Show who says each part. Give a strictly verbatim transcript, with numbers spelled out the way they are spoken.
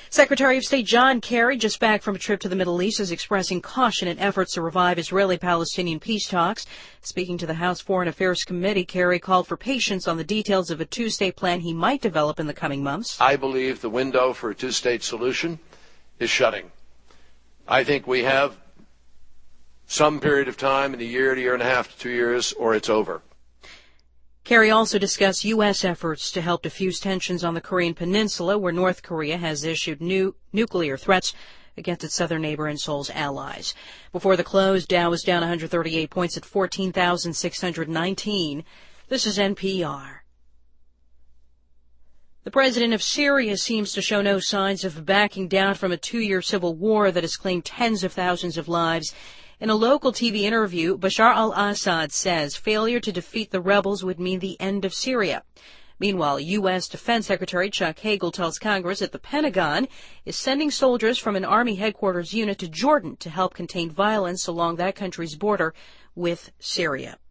Speaker 1: Secretary of State John Kerry, just back from a trip to the Middle East, is expressing caution in efforts to revive Israeli-Palestinian peace talks. Speaking to the House Foreign Affairs Committee, Kerry called for patience on the details of a two-state plan he might develop in the coming months.
Speaker 2: I believe the window for a two-state solution is shutting. I think we have some period of time in a year, a year and a half to two years, or it's over.
Speaker 1: Kerry also discussed U S efforts to help diffuse tensions on the Korean Peninsula, where North Korea has issued new nuclear threats against its southern neighbor and Seoul's allies. Before the close, Dow was down one hundred thirty-eight points at fourteen thousand six hundred nineteen. This is N P R. The president of Syria seems to show no signs of backing down from a two-year civil war that has claimed tens of thousands of lives. In a local T V interview, Bashar al-Assad says failure to defeat the rebels would mean the end of Syria. Meanwhile, U S. Defense Secretary Chuck Hagel tells Congress that the Pentagon is sending soldiers from an Army headquarters unit to Jordan to help contain violence along that country's border with Syria.